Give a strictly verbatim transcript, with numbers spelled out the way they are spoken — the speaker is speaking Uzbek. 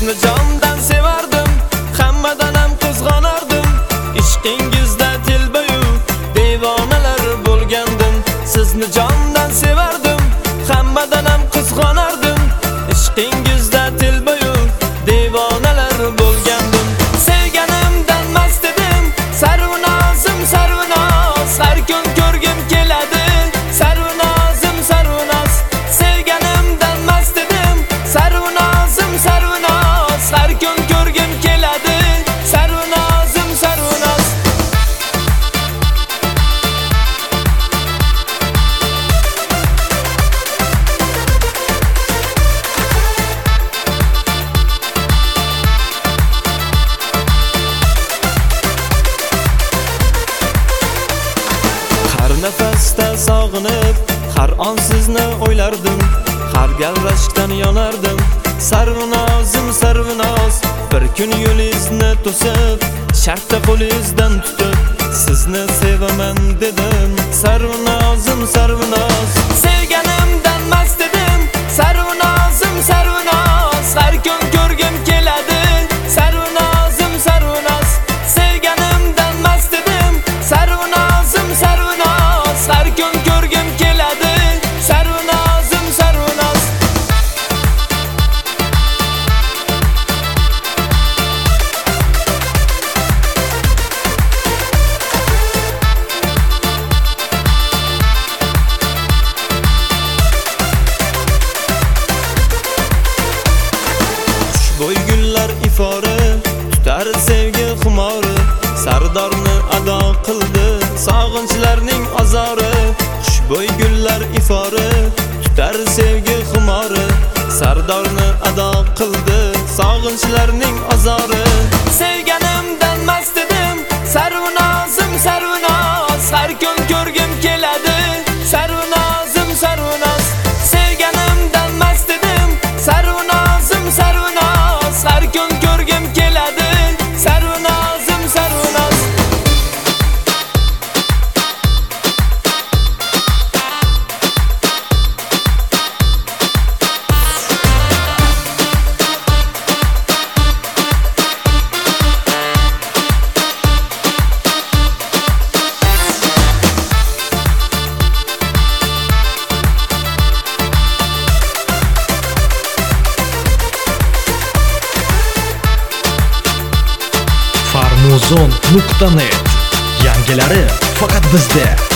sizni jondan sevardim, hammadan ham qizg'onardim. Ishqingizda telbayu devonalar bo'lgandim. Sizni jondan sevardim, hammadan ham qizg'onardim. Ishqingizda telbayu devonalar bo'lgandim. Sevganimdan mast edim, sarvunozim sarvunoz, har kun ko'rgim keladi. Sarvunozim sarvunoz, sevganimdan mast edim, sarvunozim sarvunoz, har kun ko'rgim keladi. Sarvunozim sarvunoz. Har nafasda sog'inib, har on sizni o'ylardim, har gal rashkdan yonardim. Sarvunozim sarvunoz, bir kun yo'lingizni to'sib, shartta qo'lingizdan tutib, sizni sevaman dedim. Sarvunozim sarvunoz, sevganimdan mast edim, sarvunozim sarvunoz, har kun ko'rgim keladi. Sarvunozim sarvunoz, sevganimdan mast edim, sarvunozim sarvunoz, har kun ko'rgim keladi. Sarvunozim sarvunoz. Xushbo'y gullar ifori, tutar sevgi xumori, sardorni ado qildi sog'inchlarning azori. Xushbo'y gullar ifori, tutar sevgi xumori, sardorni ado qildi sog'inchlarning azori. Sevganimdan mast edim, sarvunozim sarvunoz, har kun ko'rgim keladi. Sarvunozim sarvunoz, sevganimdan mast edim, sarvunozim sarvunoz, har kun ko'rgim keladi. Sarvunozim sarvunoz. farmuzon nuqta net. Yangilari faqat bizda.